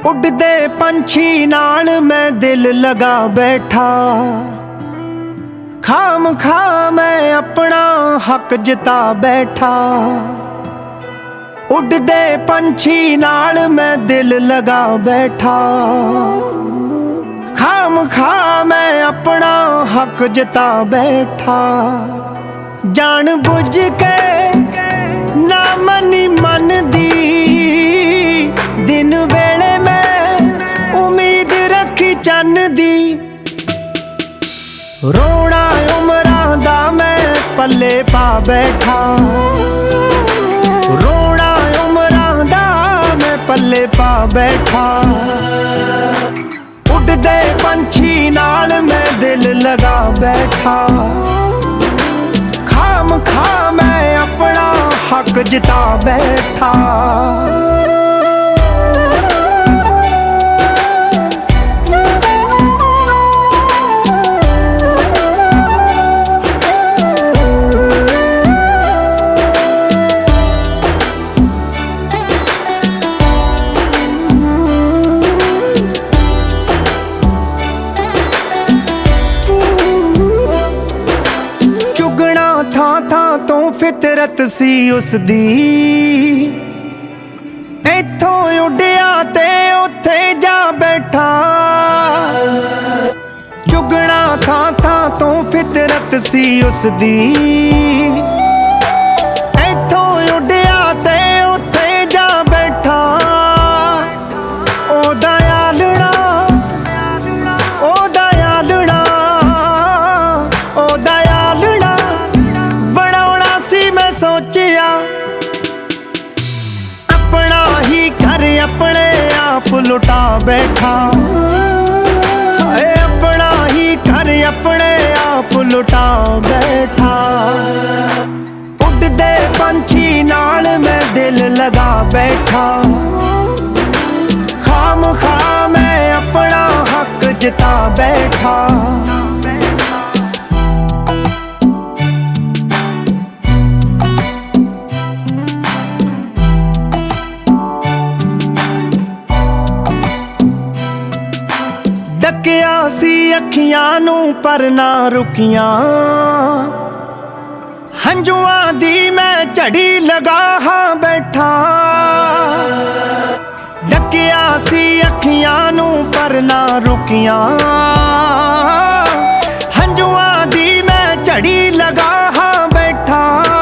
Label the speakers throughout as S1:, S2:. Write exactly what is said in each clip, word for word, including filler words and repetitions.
S1: उड़दे पंछी नाल मैं दिल लगा बैठा, खाम खा मैं अपना हक जिता बैठा। उड़दे पंछी नाल मैं दिल लगा बैठा, खाम खा मैं अपना हक जिता बैठा। जान बुझ के ना मनी मन दी, दिन वेले मैं उम्मीद रखी चन दी। रोना उमरां दा मैं पल्ले पा बैठा, रोना उमरां दा मैं पल्ले पा बैठा। उड़दे पंछी नाल मैं दिल लगा बैठा, खाम खा मैं अपना हक जिता बैठा। फितरत सी उसदी, इथों उड़िया ते उथे जा बैठा। चुगना था था तो फितरत सी उसदी, इथों उड़िया ते उथे जा बैठा। ओ दयालड़ा ओ दयालड़ा ओ दयालड़ा सोचिया अपना ही घर अपने आप लुटा बैठा। अपना ही घर अपने आप लुटा बैठा। उड़दे पंछी नाल मैं दिल लगा बैठा, खाम खा मैं अपना हक जिता बैठा। डकिया सी अखियां नू पर ना रुकियां, हंजुआं दी मैं झड़ी लगा हाँ बैठा। डकिया सी अखियां नू पर ना रुकियां, हंजुआं दी मैं झड़ी लगा हाँ बैठा।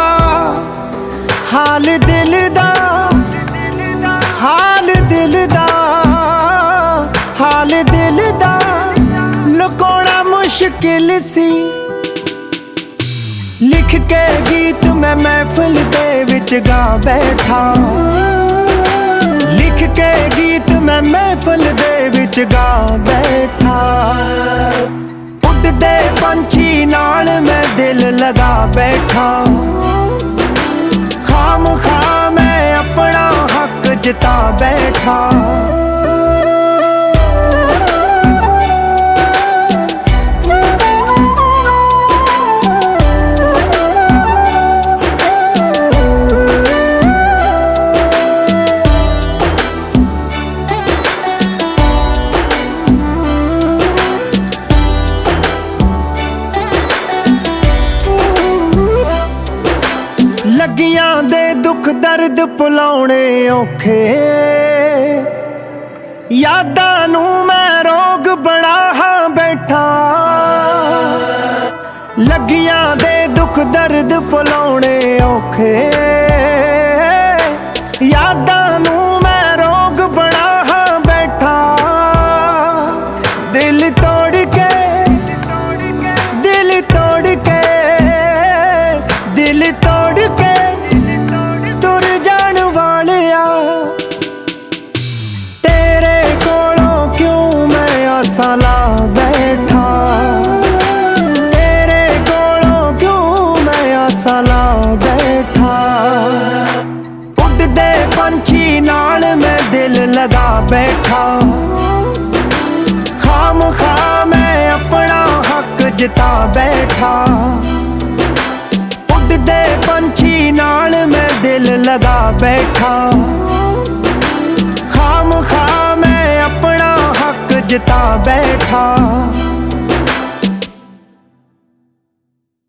S1: हाल दिल दा हाल दिल दा हाल दिल दा लुकोना मुश्किल सी। लिख के गीत मैं महफिल दे विच गा बैठा, लिख के गीत मैं महफिल दे विच गा बैठा। उड़दे पंछी नाल मैं दिल लगा बैठा, खाम खा मैं अपना हक जिता बैठा। लगियां दे दुख दर्द भुलाउणे औखे, यादां नू मैं रोग बना हाँ बैठा। लगियां दे दुख दर्द भुलाउणे औखे, यादां नू मैं रोग बना हाँ बैठा। दिल तोड़ के दिल तोड़ के दिल तोड़ के तुर जान वालिया। तेरे कोलों क्यों मैं आसा ला बैठा, तेरे कोलों क्यों मैं आसा ला बैठा। उड़दे पंछी नाल मैं दिल लगा बैठा, खाम खा मैं अपना हक जिता बैठा। उड़दे पंछी नाल मैं दिल लगा बैठा, खाम खा मैं ਅੱਜ ਤਾਂ ਬੈਠਾ